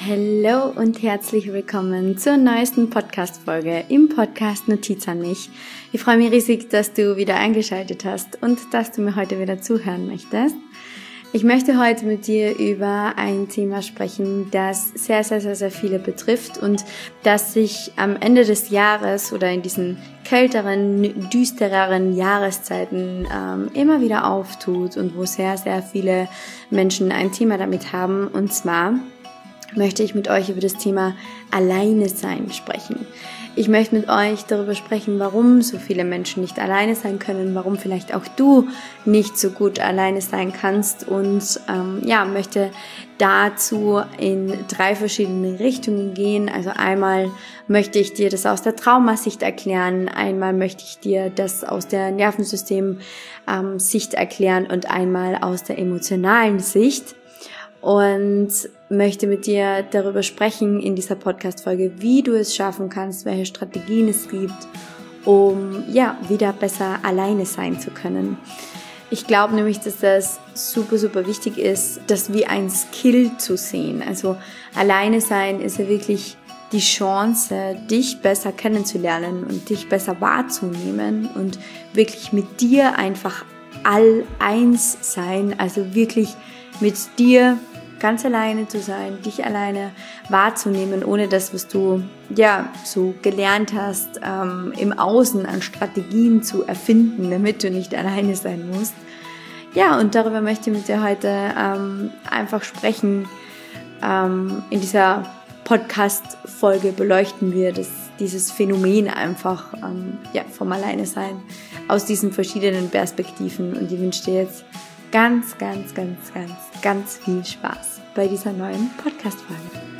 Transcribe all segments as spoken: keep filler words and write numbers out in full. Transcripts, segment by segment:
Hallo und herzlich willkommen zur neuesten Podcast-Folge im Podcast Notiz an mich. Ich freue mich riesig, dass du wieder eingeschaltet hast und dass du mir heute wieder zuhören möchtest. Ich möchte heute mit dir über ein Thema sprechen, das sehr, sehr, sehr, sehr viele betrifft und das sich am Ende des Jahres oder in diesen kälteren, düstereren Jahreszeiten ähm, immer wieder auftut und wo sehr, sehr viele Menschen ein Thema damit haben. Und zwar möchte ich mit euch über das Thema Alleine sein sprechen. Ich möchte mit euch darüber sprechen, warum so viele Menschen nicht alleine sein können, warum vielleicht auch du nicht so gut alleine sein kannst und ähm, ja, möchte dazu in drei verschiedene Richtungen gehen. Also einmal möchte ich dir das aus der Traumasicht erklären, einmal möchte ich dir das aus der Nervensystem-Sicht ähm, erklären und einmal aus der emotionalen Sicht. Und möchte mit dir darüber sprechen in dieser Podcast-Folge, wie du es schaffen kannst, welche Strategien es gibt, um ja wieder besser alleine sein zu können. Ich glaube nämlich, dass das super, super wichtig ist, das wie ein Skill zu sehen. Also alleine sein ist ja wirklich die Chance, dich besser kennenzulernen und dich besser wahrzunehmen und wirklich mit dir einfach all eins sein, also wirklich mit dir ganz alleine zu sein, dich alleine wahrzunehmen, ohne das, was du ja so gelernt hast, ähm, im Außen an Strategien zu erfinden, damit du nicht alleine sein musst. Ja, und darüber möchte ich mit dir heute ähm, einfach sprechen. Ähm, in dieser Podcast-Folge beleuchten wir das, dieses Phänomen einfach ähm, ja, vom Alleine-Sein aus diesen verschiedenen Perspektiven. Und ich wünsche dir jetzt ganz, ganz, ganz, ganz, ganz viel Spaß bei dieser neuen Podcast-Folge.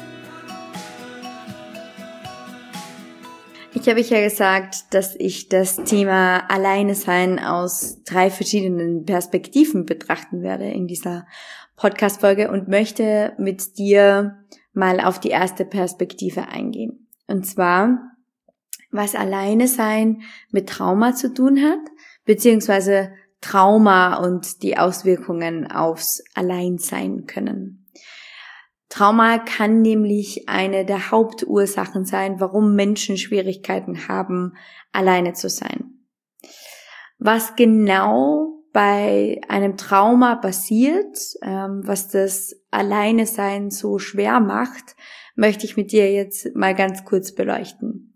Ich habe ja gesagt, dass ich das Thema Alleine sein aus drei verschiedenen Perspektiven betrachten werde in dieser Podcast-Folge und möchte mit dir mal auf die erste Perspektive eingehen. Und zwar, was Alleine sein mit Trauma zu tun hat, beziehungsweise Trauma und die Auswirkungen aufs Alleinsein können. Trauma kann nämlich eine der Hauptursachen sein, warum Menschen Schwierigkeiten haben, alleine zu sein. Was genau bei einem Trauma passiert, ähm, was das Alleinesein so schwer macht, möchte ich mit dir jetzt mal ganz kurz beleuchten.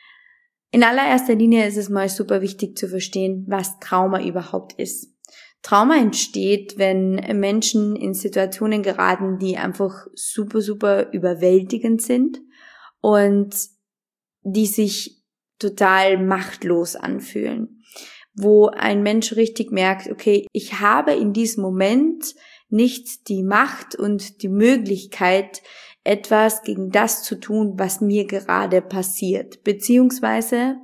In allererster Linie ist es mal super wichtig zu verstehen, was Trauma überhaupt ist. Trauma entsteht, wenn Menschen in Situationen geraten, die einfach super, super überwältigend sind und die sich total machtlos anfühlen. Wo ein Mensch richtig merkt, okay, ich habe in diesem Moment nicht die Macht und die Möglichkeit, etwas gegen das zu tun, was mir gerade passiert. Beziehungsweise,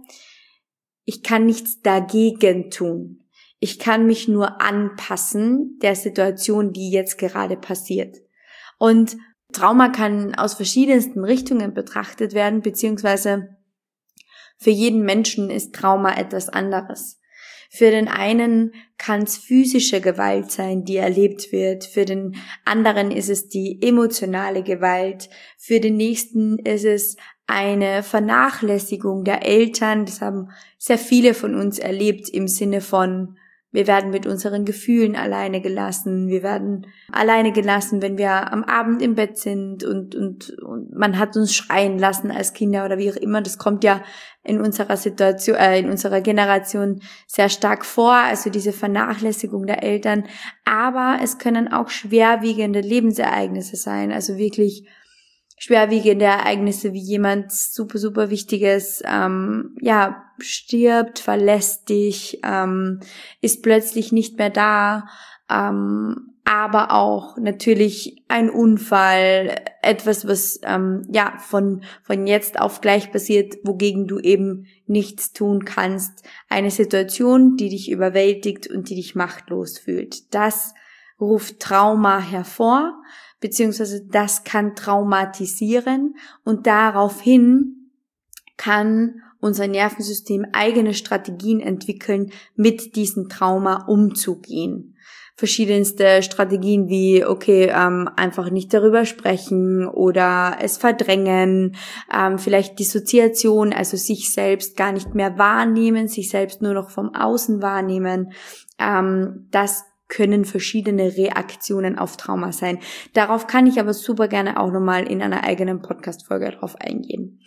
ich kann nichts dagegen tun. Ich kann mich nur anpassen der Situation, die jetzt gerade passiert. Und Trauma kann aus verschiedensten Richtungen betrachtet werden, beziehungsweise für jeden Menschen ist Trauma etwas anderes. Für den einen kann es physische Gewalt sein, die erlebt wird. Für den anderen ist es die emotionale Gewalt. Für den nächsten ist es eine Vernachlässigung der Eltern. Das haben sehr viele von uns erlebt im Sinne von, wir werden mit unseren Gefühlen alleine gelassen. Wir werden alleine gelassen, wenn wir am Abend im Bett sind und, und, und man hat uns schreien lassen als Kinder oder wie auch immer. Das kommt ja in unserer Situation, äh, in unserer Generation sehr stark vor. Also diese Vernachlässigung der Eltern. Aber es können auch schwerwiegende Lebensereignisse sein. Also wirklich schwerwiegende Ereignisse, wie jemand super, super Wichtiges, ähm, ja, stirbt, verlässt dich, ähm, ist plötzlich nicht mehr da, ähm, aber auch natürlich ein Unfall, etwas, was, ähm, ja, von, von jetzt auf gleich passiert, wogegen du eben nichts tun kannst. Eine Situation, die dich überwältigt und die dich machtlos fühlt. Das ruft Trauma hervor, beziehungsweise das kann traumatisieren und daraufhin kann unser Nervensystem eigene Strategien entwickeln, mit diesem Trauma umzugehen. verschiedenste Strategien wie, okay, ähm, einfach nicht darüber sprechen oder es verdrängen, ähm, vielleicht Dissoziation, also sich selbst gar nicht mehr wahrnehmen, sich selbst nur noch vom Außen wahrnehmen. Ähm, das können verschiedene Reaktionen auf Trauma sein. Darauf kann ich aber super gerne auch nochmal in einer eigenen Podcast-Folge drauf eingehen.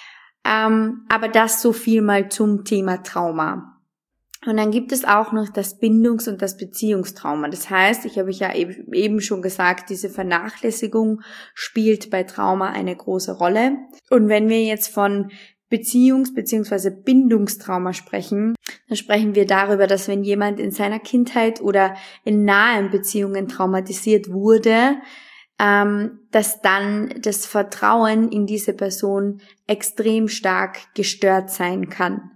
Ähm, aber das so viel mal zum Thema Trauma. Und dann gibt es auch noch das Bindungs- und das Beziehungstrauma. Das heißt, ich habe ja eben schon gesagt, diese Vernachlässigung spielt bei Trauma eine große Rolle. Und wenn wir jetzt von Beziehungs- bzw. Bindungstrauma sprechen, dann sprechen wir darüber, dass wenn jemand in seiner Kindheit oder in nahen Beziehungen traumatisiert wurde, ähm, dass dann das Vertrauen in diese Person extrem stark gestört sein kann.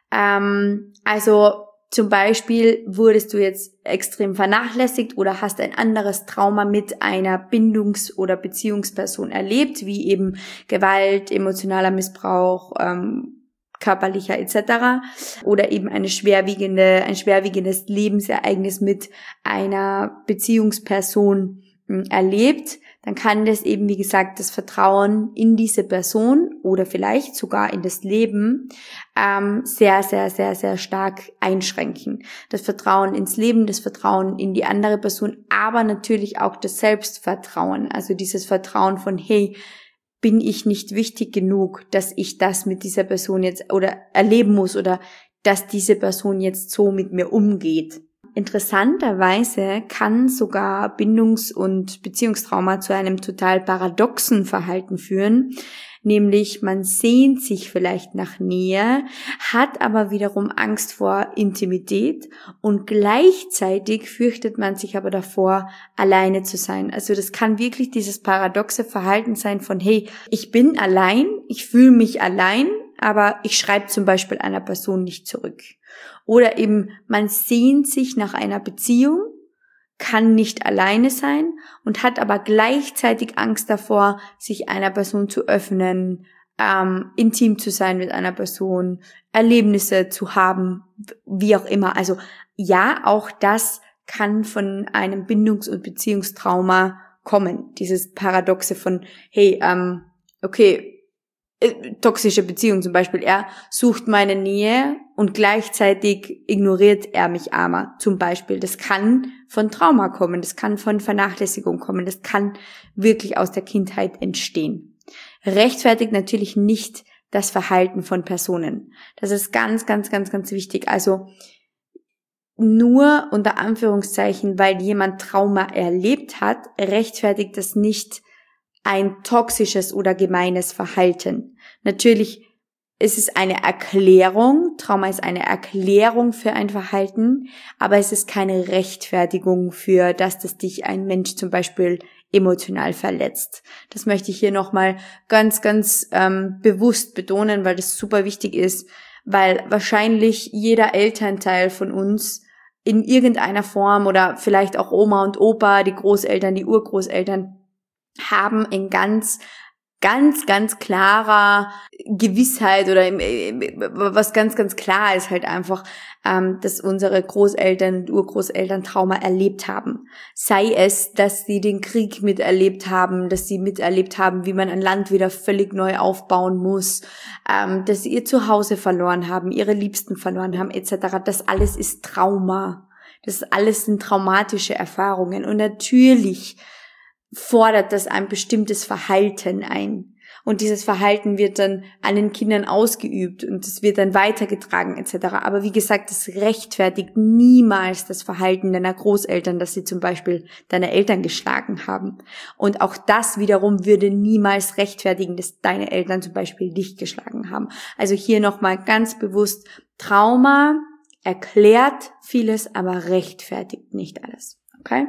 Ähm, also zum Beispiel wurdest du jetzt extrem vernachlässigt oder hast ein anderes Trauma mit einer Bindungs- oder Beziehungsperson erlebt, wie eben Gewalt, emotionaler Missbrauch, ähm, körperlicher et cetera. Oder eben eine schwerwiegende, ein schwerwiegendes Lebensereignis mit einer Beziehungsperson mh, erlebt, dann kann das eben, wie gesagt, das Vertrauen in diese Person oder vielleicht sogar in das Leben ähm, sehr, sehr, sehr, sehr stark einschränken. Das Vertrauen ins Leben, das Vertrauen in die andere Person, aber natürlich auch das Selbstvertrauen. Also dieses Vertrauen von, hey, bin ich nicht wichtig genug, dass ich das mit dieser Person jetzt oder erleben muss oder dass diese Person jetzt so mit mir umgeht. Interessanterweise kann sogar Bindungs- und Beziehungstrauma zu einem total paradoxen Verhalten führen, nämlich man sehnt sich vielleicht nach Nähe, hat aber wiederum Angst vor Intimität und gleichzeitig fürchtet man sich aber davor, alleine zu sein. Also das kann wirklich dieses paradoxe Verhalten sein von, hey, ich bin allein, ich fühle mich allein, aber ich schreibe zum Beispiel einer Person nicht zurück. Oder eben, man sehnt sich nach einer Beziehung, kann nicht alleine sein und hat aber gleichzeitig Angst davor, sich einer Person zu öffnen, ähm, intim zu sein mit einer Person, Erlebnisse zu haben, wie auch immer. Also ja, auch das kann von einem Bindungs- und Beziehungstrauma kommen. Dieses Paradoxe von, hey, ähm, okay, toxische Beziehung zum Beispiel, er sucht meine Nähe und gleichzeitig ignoriert er mich aber zum Beispiel. Das kann von Trauma kommen, das kann von Vernachlässigung kommen, das kann wirklich aus der Kindheit entstehen. Rechtfertigt natürlich nicht das Verhalten von Personen. Das ist ganz, ganz, ganz, ganz wichtig. Also nur unter Anführungszeichen, weil jemand Trauma erlebt hat, rechtfertigt das nicht ein toxisches oder gemeines Verhalten. Natürlich ist es eine Erklärung, Trauma ist eine Erklärung für ein Verhalten, aber es ist keine Rechtfertigung für, dass das dich ein Mensch zum Beispiel emotional verletzt. Das möchte ich hier nochmal ganz, ganz ähm, bewusst betonen, weil das super wichtig ist, weil wahrscheinlich jeder Elternteil von uns in irgendeiner Form oder vielleicht auch Oma und Opa, die Großeltern, die Urgroßeltern, haben in ganz, ganz, ganz klarer Gewissheit oder was ganz, ganz klar ist halt einfach, ähm, dass unsere Großeltern und Urgroßeltern Trauma erlebt haben. Sei es, dass sie den Krieg miterlebt haben, dass sie miterlebt haben, wie man ein Land wieder völlig neu aufbauen muss, ähm, dass sie ihr Zuhause verloren haben, ihre Liebsten verloren haben, et cetera. Das alles ist Trauma. Das alles sind traumatische Erfahrungen. Und natürlich fordert das ein bestimmtes Verhalten ein. Und dieses Verhalten wird dann an den Kindern ausgeübt und es wird dann weitergetragen et cetera. Aber wie gesagt, das rechtfertigt niemals das Verhalten deiner Großeltern, dass sie zum Beispiel deine Eltern geschlagen haben. Und auch das wiederum würde niemals rechtfertigen, dass deine Eltern zum Beispiel dich geschlagen haben. Also hier nochmal ganz bewusst, Trauma erklärt vieles, aber rechtfertigt nicht alles. Okay?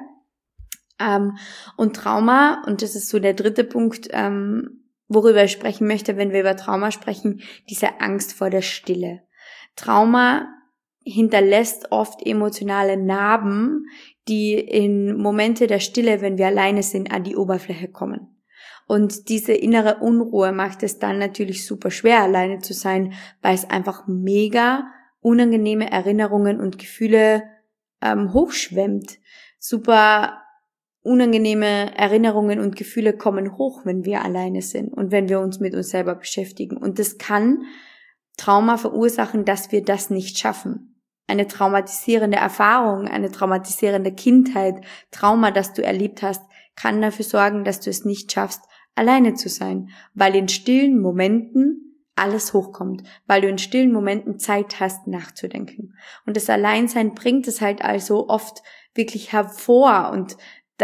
Ähm, und Trauma, und das ist so der dritte Punkt, ähm, worüber ich sprechen möchte, wenn wir über Trauma sprechen, diese Angst vor der Stille. Trauma hinterlässt oft emotionale Narben, die in Momente der Stille, wenn wir alleine sind, an die Oberfläche kommen. Und diese innere Unruhe macht es dann natürlich super schwer, alleine zu sein, weil es einfach mega unangenehme Erinnerungen und Gefühle ähm, hochschwemmt. super unangenehme Erinnerungen und Gefühle kommen hoch, wenn wir alleine sind und wenn wir uns mit uns selber beschäftigen. Und das kann Trauma verursachen, dass wir das nicht schaffen. Eine traumatisierende Erfahrung, eine traumatisierende Kindheit, Trauma, das du erlebt hast, kann dafür sorgen, dass du es nicht schaffst, alleine zu sein, weil in stillen Momenten alles hochkommt, weil du in stillen Momenten Zeit hast, nachzudenken. Und das Alleinsein bringt es halt also oft wirklich hervor, und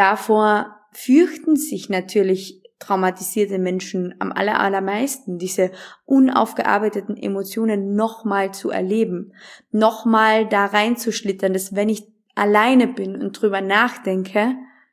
davor fürchten sich natürlich traumatisierte Menschen am aller, allermeisten, diese unaufgearbeiteten Emotionen nochmal zu erleben, nochmal da reinzuschlittern, dass wenn ich alleine bin und drüber nachdenke,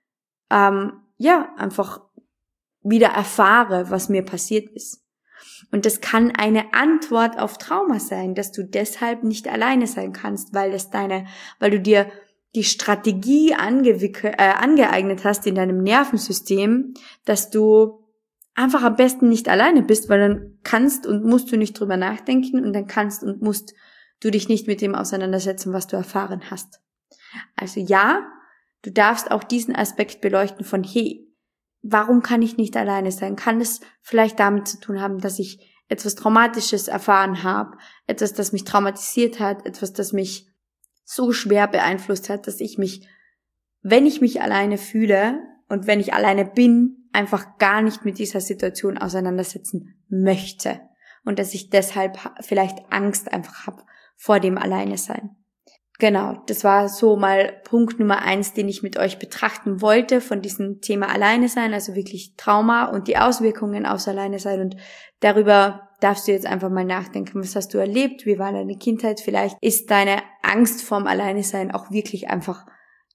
ähm, ja, einfach wieder erfahre, was mir passiert ist. Und das kann eine Antwort auf Trauma sein, dass du deshalb nicht alleine sein kannst, weil das deine, weil du dir die Strategie angewickelt, äh, angeeignet hast in deinem Nervensystem, dass du einfach am besten nicht alleine bist, weil dann kannst und musst du nicht drüber nachdenken und dann kannst und musst du dich nicht mit dem auseinandersetzen, was du erfahren hast. Also ja, du darfst auch diesen Aspekt beleuchten von, hey, warum kann ich nicht alleine sein? Kann es vielleicht damit zu tun haben, dass ich etwas Traumatisches erfahren habe, etwas, das mich traumatisiert hat, etwas, das mich so schwer beeinflusst hat, dass ich mich, wenn ich mich alleine fühle und wenn ich alleine bin, einfach gar nicht mit dieser Situation auseinandersetzen möchte und dass ich deshalb vielleicht Angst einfach habe vor dem Alleine-Sein. Genau, das war so mal Punkt Nummer eins, den ich mit euch betrachten wollte von diesem Thema Alleine-Sein, also wirklich Trauma und die Auswirkungen aus Alleine-Sein, und darüber darfst du jetzt einfach mal nachdenken, was hast du erlebt, wie war deine Kindheit, vielleicht ist deine Angst vorm Alleine-Sein auch wirklich einfach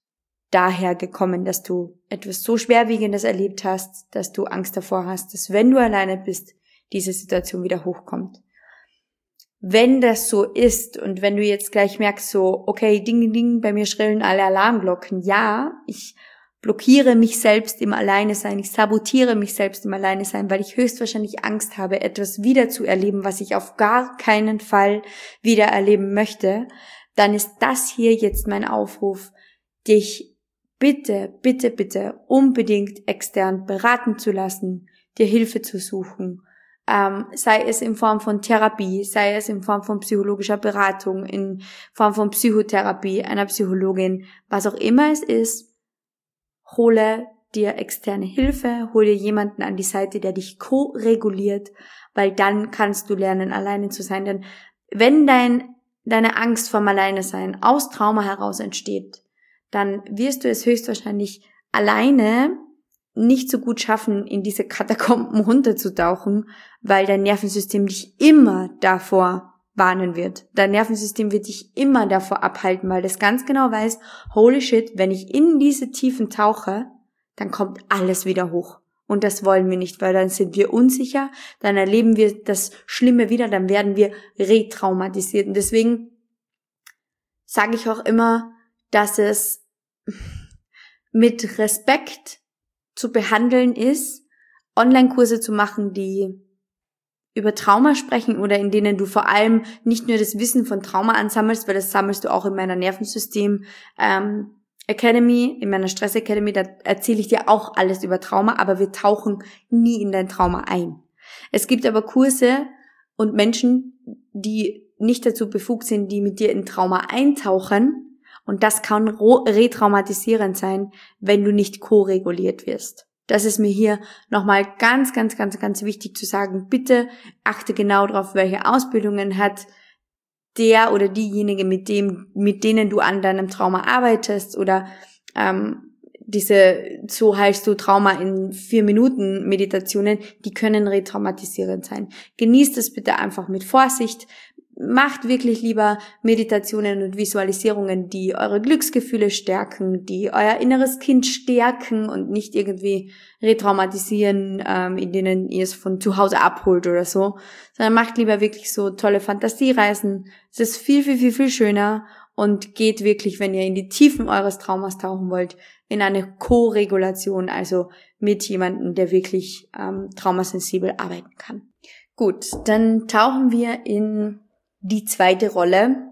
daher gekommen, dass du etwas so Schwerwiegendes erlebt hast, dass du Angst davor hast, dass wenn du alleine bist, diese Situation wieder hochkommt. Wenn das so ist und wenn du jetzt gleich merkst so, okay, ding, ding, ding, bei mir schrillen alle Alarmglocken, ja, ich blockiere mich selbst im Alleine-Sein, ich sabotiere mich selbst im Alleine-Sein, weil ich höchstwahrscheinlich Angst habe, etwas wieder zu erleben, was ich auf gar keinen Fall wieder erleben möchte, dann ist das hier jetzt mein Aufruf, dich bitte, bitte, bitte unbedingt extern beraten zu lassen, dir Hilfe zu suchen, ähm, sei es in Form von Therapie, sei es in Form von psychologischer Beratung, in Form von Psychotherapie, einer Psychologin, was auch immer es ist. Hole dir externe Hilfe, hole dir jemanden an die Seite, der dich ko-reguliert, weil dann kannst du lernen, alleine zu sein. Denn wenn dein, deine Angst vorm Alleine-Sein aus Trauma heraus entsteht, dann wirst du es höchstwahrscheinlich alleine nicht so gut schaffen, in diese Katakomben runterzutauchen, weil dein Nervensystem dich immer davor warnen wird. Dein Nervensystem wird dich immer davor abhalten, weil das ganz genau weiß, holy shit, wenn ich in diese Tiefen tauche, dann kommt alles wieder hoch. Und das wollen wir nicht, weil dann sind wir unsicher, dann erleben wir das Schlimme wieder, dann werden wir retraumatisiert. Und deswegen sage ich auch immer, dass es mit Respekt zu behandeln ist, Online-Kurse zu machen, die über Trauma sprechen oder in denen du vor allem nicht nur das Wissen von Trauma ansammelst, weil das sammelst du auch in meiner Nervensystem ähm, Academy, in meiner Stress Academy, da erzähle ich dir auch alles über Trauma, aber wir tauchen nie in dein Trauma ein. Es gibt aber Kurse und Menschen, die nicht dazu befugt sind, die mit dir in Trauma eintauchen, und das kann retraumatisierend sein, wenn du nicht ko-reguliert wirst. Das ist mir hier nochmal ganz, ganz, ganz, ganz wichtig zu sagen. Bitte achte genau darauf, welche Ausbildungen hat der oder diejenige, mit dem, mit denen du an deinem Trauma arbeitest, oder ähm, diese, so heilst du Trauma in vier Minuten Meditationen, die können retraumatisierend sein. Genießt es bitte einfach mit Vorsicht. Macht wirklich lieber Meditationen und Visualisierungen, die eure Glücksgefühle stärken, die euer inneres Kind stärken und nicht irgendwie retraumatisieren, ähm, in denen ihr es von zu Hause abholt oder so, sondern macht lieber wirklich so tolle Fantasiereisen. Es ist viel, viel, viel, viel schöner und geht wirklich, wenn ihr in die Tiefen eures Traumas tauchen wollt, in eine Co-Regulation, also mit jemandem, der wirklich ähm, traumasensibel arbeiten kann. Gut, dann tauchen wir in die zweite Rolle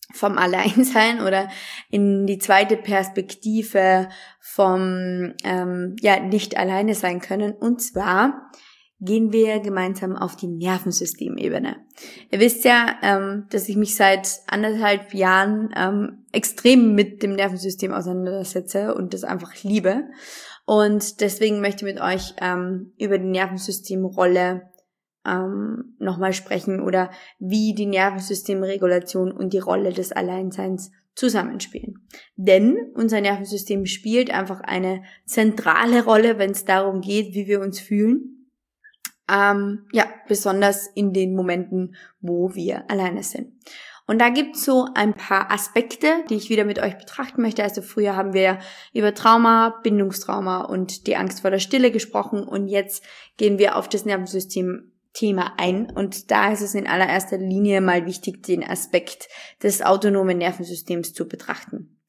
vom Alleinsein oder in die zweite Perspektive vom ähm, ja nicht alleine sein können. Und zwar gehen wir gemeinsam auf die Nervensystemebene. Ihr wisst ja, ähm, dass ich mich seit anderthalb Jahren ähm, extrem mit dem Nervensystem auseinandersetze und das einfach liebe. Und deswegen möchte ich mit euch ähm, über die Nervensystemrolle ähm, nochmal sprechen oder wie die Nervensystemregulation und die Rolle des Alleinseins zusammenspielen. Denn unser Nervensystem spielt einfach eine zentrale Rolle, wenn es darum geht, wie wir uns fühlen. Ähm, ja, besonders in den Momenten, wo wir alleine sind. Und da gibt's so ein paar Aspekte, die ich wieder mit euch betrachten möchte. Also früher haben wir über Trauma, Bindungstrauma und die Angst vor der Stille gesprochen und jetzt gehen wir auf das Nervensystem-Thema ein. Und da ist es in allererster Linie mal wichtig, den Aspekt des autonomen Nervensystems zu betrachten.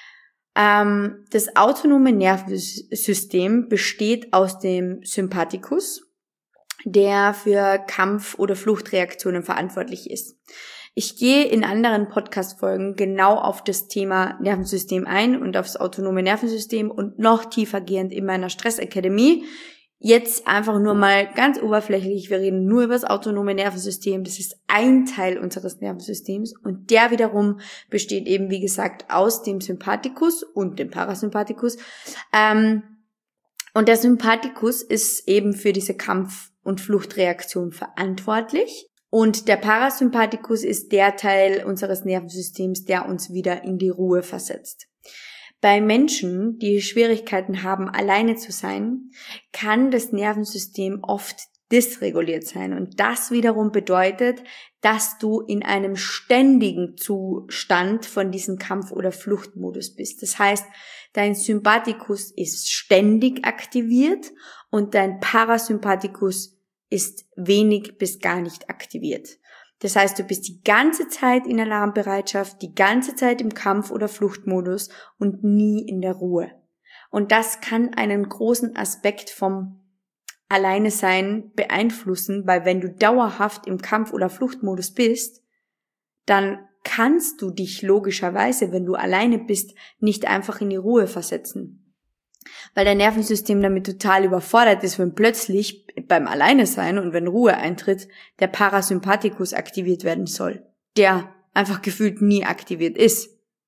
Ähm, das autonome Nervensystem besteht aus dem Sympathikus, der für Kampf- oder Fluchtreaktionen verantwortlich ist. Ich gehe in anderen Podcast-Folgen genau auf das Thema Nervensystem ein und aufs autonome Nervensystem und noch tiefergehend in meiner Stress-Akademie. Jetzt einfach nur mal ganz oberflächlich, wir reden nur über das autonome Nervensystem. Das ist ein Teil unseres Nervensystems und der wiederum besteht eben, wie gesagt, aus dem Sympathikus und dem Parasympathikus. Ähm, und der Sympathikus ist eben für diese Kampf- und Fluchtreaktion verantwortlich. Und der Parasympathikus ist der Teil unseres Nervensystems, der uns wieder in die Ruhe versetzt. Bei Menschen, die Schwierigkeiten haben, alleine zu sein, kann das Nervensystem oft dysreguliert sein. Und das wiederum bedeutet, dass du in einem ständigen Zustand von diesem Kampf- oder Fluchtmodus bist. Das heißt, dein Sympathikus ist ständig aktiviert und dein Parasympathikus ist wenig bis gar nicht aktiviert. Das heißt, du bist die ganze Zeit in Alarmbereitschaft, die ganze Zeit im Kampf- oder Fluchtmodus und nie in der Ruhe. Und das kann einen großen Aspekt vom Alleinesein beeinflussen, weil wenn du dauerhaft im Kampf- oder Fluchtmodus bist, dann kannst du dich logischerweise, wenn du alleine bist, nicht einfach in die Ruhe versetzen. Weil dein Nervensystem damit total überfordert ist, wenn plötzlich beim Alleinesein und wenn Ruhe eintritt, der Parasympathikus aktiviert werden soll, der einfach gefühlt nie aktiviert ist.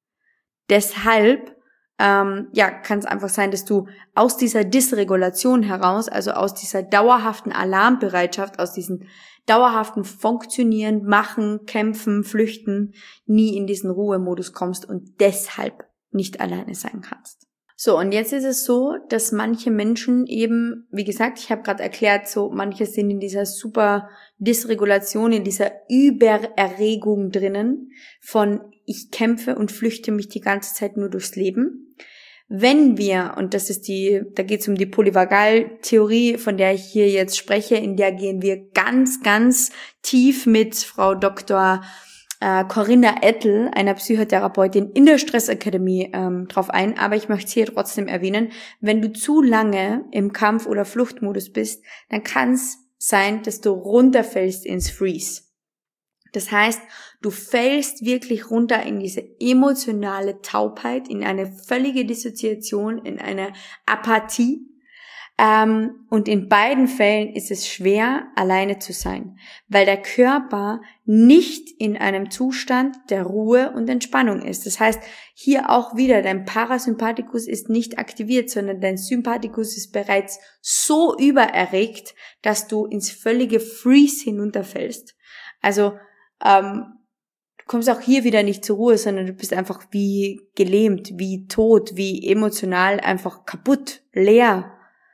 Deshalb ähm, ja, kann es einfach sein, dass du aus dieser Dysregulation heraus, also aus dieser dauerhaften Alarmbereitschaft, aus diesem dauerhaften Funktionieren, Machen, Kämpfen, Flüchten, nie in diesen Ruhemodus kommst und deshalb nicht alleine sein kannst. So, und jetzt ist es so, dass manche Menschen eben, wie gesagt, ich habe gerade erklärt, so manche sind in dieser super Dysregulation, in dieser Übererregung drinnen von ich kämpfe und flüchte mich die ganze Zeit nur durchs Leben. Wenn wir, und das ist die, da geht es um die Polyvagaltheorie, von der ich hier jetzt spreche, in der gehen wir ganz, ganz tief mit Frau Doktor Äh, Corinna Ettel, einer Psychotherapeutin in der Stressakademie, ähm, drauf ein, aber ich möchte es hier trotzdem erwähnen, wenn du zu lange im Kampf- oder Fluchtmodus bist, dann kann es sein, dass du runterfällst ins Freeze. Das heißt, du fällst wirklich runter in diese emotionale Taubheit, in eine völlige Dissoziation, in eine Apathie. Ähm, und in beiden Fällen ist es schwer, alleine zu sein, weil der Körper nicht in einem Zustand der Ruhe und Entspannung ist. Das heißt, hier auch wieder, dein Parasympathikus ist nicht aktiviert, sondern dein Sympathikus ist bereits so übererregt, dass du ins völlige Freeze hinunterfällst. Also ähm, du kommst auch hier wieder nicht zur Ruhe, sondern du bist einfach wie gelähmt, wie tot, wie emotional einfach kaputt, leer.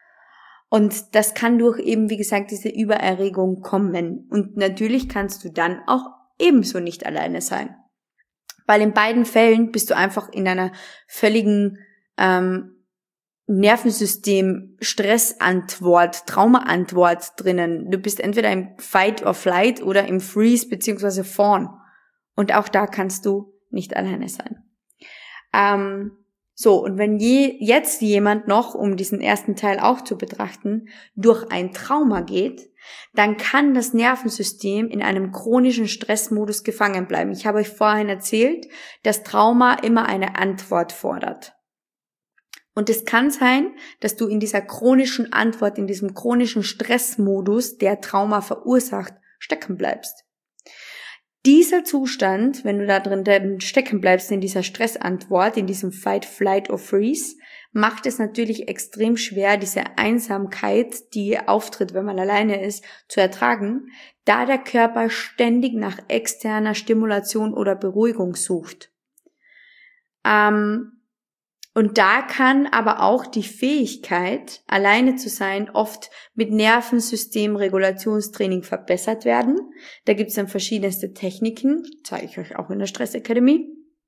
Und das kann durch eben, wie gesagt, diese Übererregung kommen. Und natürlich kannst du dann auch ebenso nicht alleine sein. Weil in beiden Fällen bist du einfach in einer völligen ähm, Nervensystem-Stressantwort, Traumaantwort drinnen. Du bist entweder im Fight or Flight oder im Freeze beziehungsweise Fawn. Und auch da kannst du nicht alleine sein. Ähm, So, und wenn je, jetzt jemand noch, um diesen ersten Teil auch zu betrachten, durch ein Trauma geht, dann kann das Nervensystem in einem chronischen Stressmodus gefangen bleiben. Ich habe euch vorhin erzählt, dass Trauma immer eine Antwort fordert. Und es kann sein, dass du in dieser chronischen Antwort, in diesem chronischen Stressmodus, der Trauma verursacht, stecken bleibst. Dieser Zustand, wenn du da drin stecken bleibst, in dieser Stressantwort, in diesem Fight, Flight or Freeze, macht es natürlich extrem schwer, diese Einsamkeit, die auftritt, wenn man alleine ist, zu ertragen, da der Körper ständig nach externer Stimulation oder Beruhigung sucht. Ähm, Und da kann aber auch die Fähigkeit, alleine zu sein, oft mit Nervensystemregulationstraining verbessert werden. Da gibt es dann verschiedenste Techniken, zeige ich euch auch in der Stress Academy.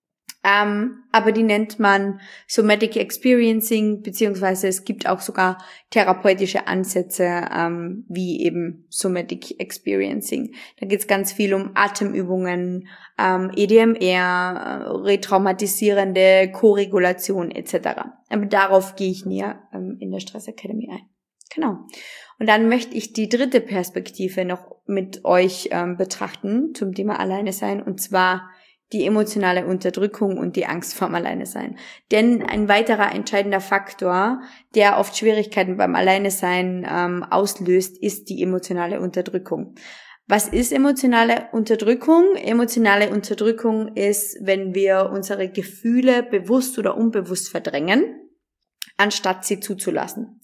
Ähm, aber die nennt man Somatic Experiencing, beziehungsweise es gibt auch sogar therapeutische Ansätze, ähm, wie eben Somatic Experiencing. Da geht es ganz viel um Atemübungen, ähm, E D M R, äh, retraumatisierende Koregulation et cetera. Aber darauf gehe ich näher ähm, in der Stress Academy ein. Genau. Und dann möchte ich die dritte Perspektive noch mit euch ähm, betrachten zum Thema Alleine sein, und zwar die emotionale Unterdrückung und die Angst vorm Alleinesein. Denn ein weiterer entscheidender Faktor, der oft Schwierigkeiten beim Alleinesein ähm, auslöst, ist die emotionale Unterdrückung. Was ist emotionale Unterdrückung? Emotionale Unterdrückung ist, wenn wir unsere Gefühle bewusst oder unbewusst verdrängen, anstatt sie zuzulassen.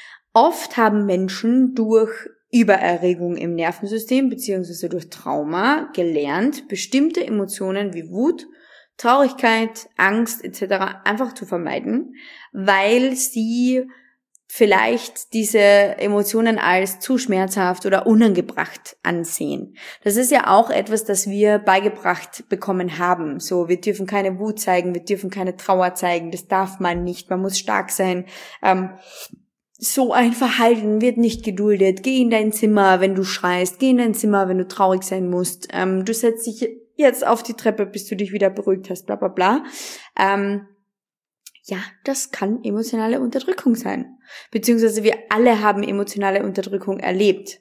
Oft haben Menschen durch Übererregung im Nervensystem bzw. durch Trauma gelernt, bestimmte Emotionen wie Wut, Traurigkeit, Angst et cetera einfach zu vermeiden, weil sie vielleicht diese Emotionen als zu schmerzhaft oder unangebracht ansehen. Das ist ja auch etwas, das wir beigebracht bekommen haben. So, wir dürfen keine Wut zeigen, wir dürfen keine Trauer zeigen, das darf man nicht, man muss stark sein. Ähm, So ein Verhalten wird nicht geduldet. Geh in dein Zimmer, wenn du schreist. Geh in dein Zimmer, wenn du traurig sein musst. Ähm, du setzt dich jetzt auf die Treppe, bis du dich wieder beruhigt hast, bla bla bla. Ähm, ja, das kann emotionale Unterdrückung sein. Beziehungsweise wir alle haben emotionale Unterdrückung erlebt.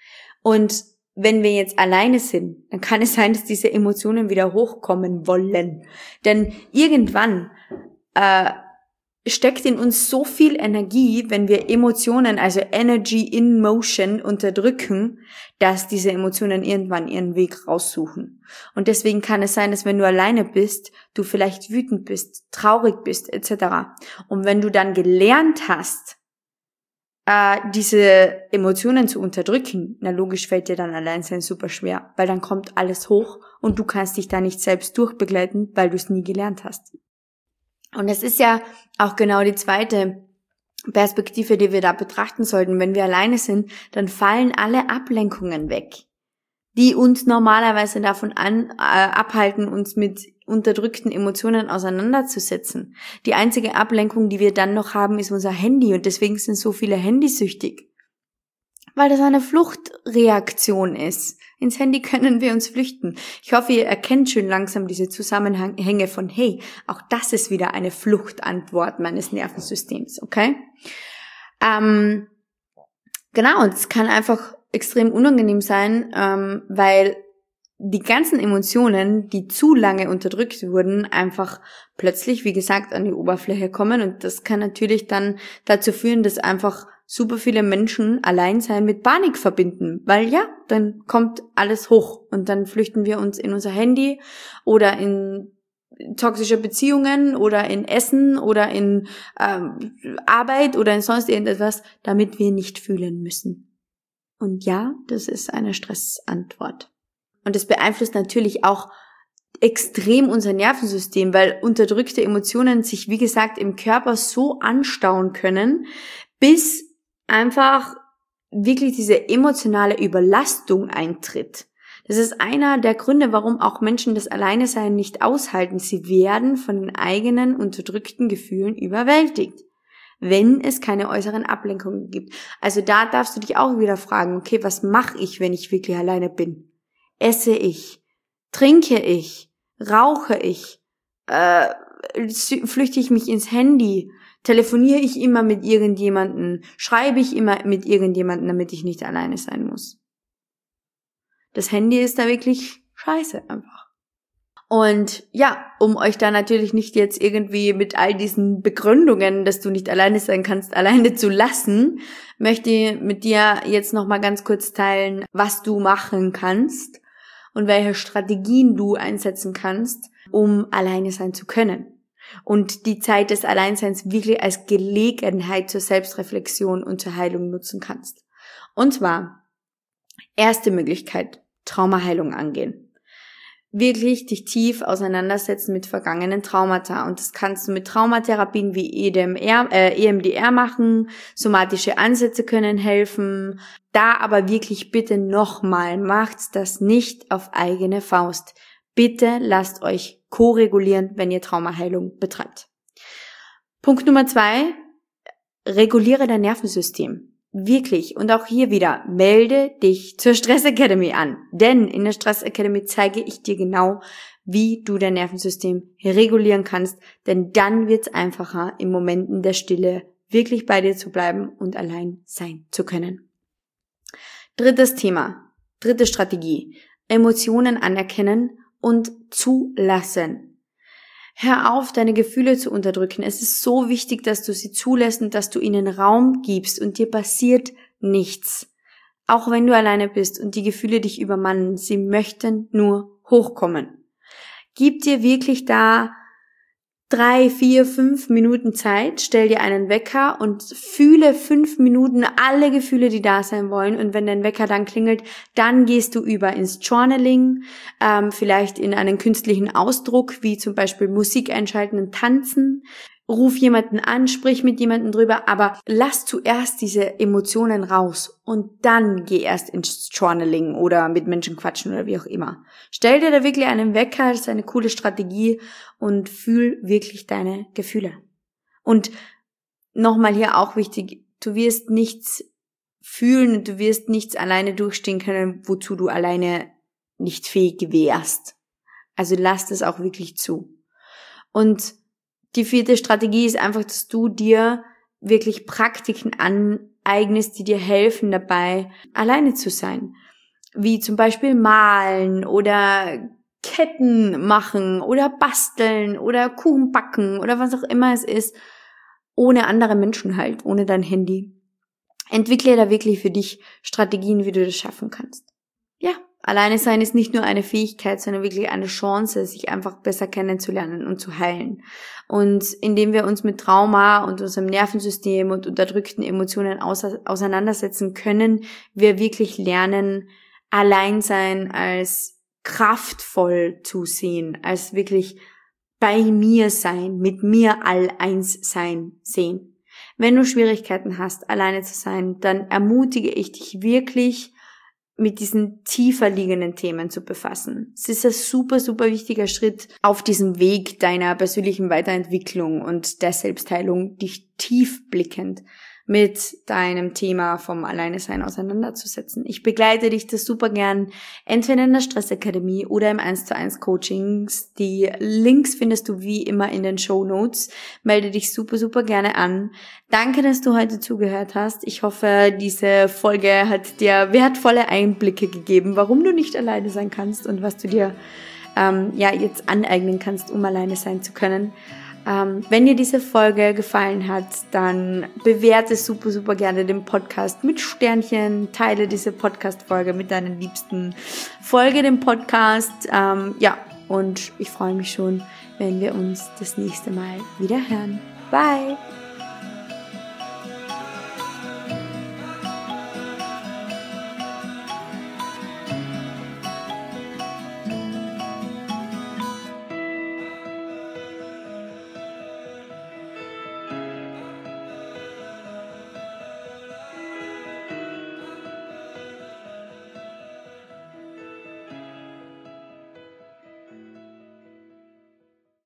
Und wenn wir jetzt alleine sind, dann kann es sein, dass diese Emotionen wieder hochkommen wollen. Denn irgendwann äh, steckt in uns so viel Energie, wenn wir Emotionen, also Energy in Motion, unterdrücken, dass diese Emotionen irgendwann ihren Weg raussuchen. Und deswegen kann es sein, dass wenn du alleine bist, du vielleicht wütend bist, traurig bist, et cetera. Und wenn du dann gelernt hast, äh, diese Emotionen zu unterdrücken, na logisch fällt dir dann Alleinsein super schwer, weil dann kommt alles hoch und du kannst dich da nicht selbst durchbegleiten, weil du es nie gelernt hast. Und es ist ja auch genau die zweite Perspektive, die wir da betrachten sollten. Wenn wir alleine sind, dann fallen alle Ablenkungen weg, die uns normalerweise davon an, äh, abhalten, uns mit unterdrückten Emotionen auseinanderzusetzen. Die einzige Ablenkung, die wir dann noch haben, ist unser Handy, und deswegen sind so viele handysüchtig. Weil das eine Fluchtreaktion ist. Ins Handy können wir uns flüchten. Ich hoffe, ihr erkennt schön langsam diese Zusammenhänge von, hey, auch das ist wieder eine Fluchtantwort meines Nervensystems, okay? Ähm, genau, und es kann einfach extrem unangenehm sein, ähm, weil die ganzen Emotionen, die zu lange unterdrückt wurden, einfach plötzlich, wie gesagt, an die Oberfläche kommen, und das kann natürlich dann dazu führen, dass einfach super viele Menschen Alleinsein mit Panik verbinden, weil ja, dann kommt alles hoch und dann flüchten wir uns in unser Handy oder in toxische Beziehungen oder in Essen oder in ähm, Arbeit oder in sonst irgendetwas, damit wir nicht fühlen müssen. Und ja, das ist eine Stressantwort. Und das beeinflusst natürlich auch extrem unser Nervensystem, weil unterdrückte Emotionen sich, wie gesagt, im Körper so anstauen können, bis einfach wirklich diese emotionale Überlastung eintritt. Das ist einer der Gründe, warum auch Menschen das Alleinesein nicht aushalten. Sie werden von den eigenen unterdrückten Gefühlen überwältigt, wenn es keine äußeren Ablenkungen gibt. Also da darfst du dich auch wieder fragen, okay, was mache ich, wenn ich wirklich alleine bin? Esse ich? Trinke ich? Rauche ich? Äh, flüchte ich mich ins Handy? Telefoniere ich immer mit irgendjemandem? Schreibe ich immer mit irgendjemandem, damit ich nicht alleine sein muss? Das Handy ist da wirklich scheiße einfach. Und ja, um euch da natürlich nicht jetzt irgendwie mit all diesen Begründungen, dass du nicht alleine sein kannst, alleine zu lassen, möchte ich mit dir jetzt nochmal ganz kurz teilen, was du machen kannst und welche Strategien du einsetzen kannst, um alleine sein zu können. Und die Zeit des Alleinseins wirklich als Gelegenheit zur Selbstreflexion und zur Heilung nutzen kannst. Und zwar, erste Möglichkeit, Traumaheilung angehen. Wirklich dich tief auseinandersetzen mit vergangenen Traumata. Und das kannst du mit Traumatherapien wie E D M R, äh, E M D R machen. Somatische Ansätze können helfen. Da aber wirklich bitte nochmal, macht das nicht auf eigene Faust. Bitte lasst euch ko-regulieren, wenn ihr Traumaheilung betreibt. Punkt Nummer zwei, reguliere dein Nervensystem. Wirklich. Und auch hier wieder, melde dich zur Stress Academy an. Denn in der Stress Academy zeige ich dir genau, wie du dein Nervensystem regulieren kannst. Denn dann wird es einfacher, in Momenten der Stille wirklich bei dir zu bleiben und allein sein zu können. Drittes Thema, dritte Strategie. Emotionen anerkennen und zulassen. Hör auf, deine Gefühle zu unterdrücken. Es ist so wichtig, dass du sie zulässt und dass du ihnen Raum gibst und dir passiert nichts. Auch wenn du alleine bist und die Gefühle dich übermannen, sie möchten nur hochkommen. Gib dir wirklich da drei, vier, fünf Minuten Zeit, stell dir einen Wecker und fühle fünf Minuten alle Gefühle, die da sein wollen. Und wenn dein Wecker dann klingelt, dann gehst du über ins Journaling, ähm, vielleicht in einen künstlichen Ausdruck, wie zum Beispiel Musik einschalten und tanzen. Ruf jemanden an, sprich mit jemandem drüber, aber lass zuerst diese Emotionen raus und dann geh erst ins Journaling oder mit Menschen quatschen oder wie auch immer. Stell dir da wirklich einen Wecker, das ist eine coole Strategie und fühl wirklich deine Gefühle. Und nochmal hier auch wichtig, du wirst nichts fühlen und du wirst nichts alleine durchstehen können, wozu du alleine nicht fähig wärst. Also lass das auch wirklich zu. Und die vierte Strategie ist einfach, dass du dir wirklich Praktiken aneignest, die dir helfen dabei, alleine zu sein. Wie zum Beispiel malen oder Ketten machen oder basteln oder Kuchen backen oder was auch immer es ist, ohne andere Menschen halt, ohne dein Handy. Entwickle da wirklich für dich Strategien, wie du das schaffen kannst. Ja, alleine sein ist nicht nur eine Fähigkeit, sondern wirklich eine Chance, sich einfach besser kennenzulernen und zu heilen. Und indem wir uns mit Trauma und unserem Nervensystem und unterdrückten Emotionen auseinandersetzen, können wir wirklich lernen, Alleinsein als kraftvoll zu sehen, als wirklich bei mir sein, mit mir all eins sein sehen. Wenn du Schwierigkeiten hast, alleine zu sein, dann ermutige ich dich wirklich, mit diesen tiefer liegenden Themen zu befassen. Es ist ein super, super wichtiger Schritt auf diesem Weg deiner persönlichen Weiterentwicklung und der Selbstheilung, dich tiefblickend mit deinem Thema vom Alleinesein auseinanderzusetzen. Ich begleite dich das super gern, entweder in der Stressakademie oder im eins zu eins Coachings. Die Links findest du wie immer in den Shownotes. Melde dich super, super gerne an. Danke, dass du heute zugehört hast. Ich hoffe, diese Folge hat dir wertvolle Einblicke gegeben, warum du nicht alleine sein kannst und was du dir ähm, ja jetzt aneignen kannst, um alleine sein zu können. Ähm, wenn dir diese Folge gefallen hat, dann bewerte super, super gerne den Podcast mit Sternchen, teile diese Podcast-Folge mit deinen Liebsten, folge dem Podcast, ähm, ja, und ich freue mich schon, wenn wir uns das nächste Mal wieder hören. Bye!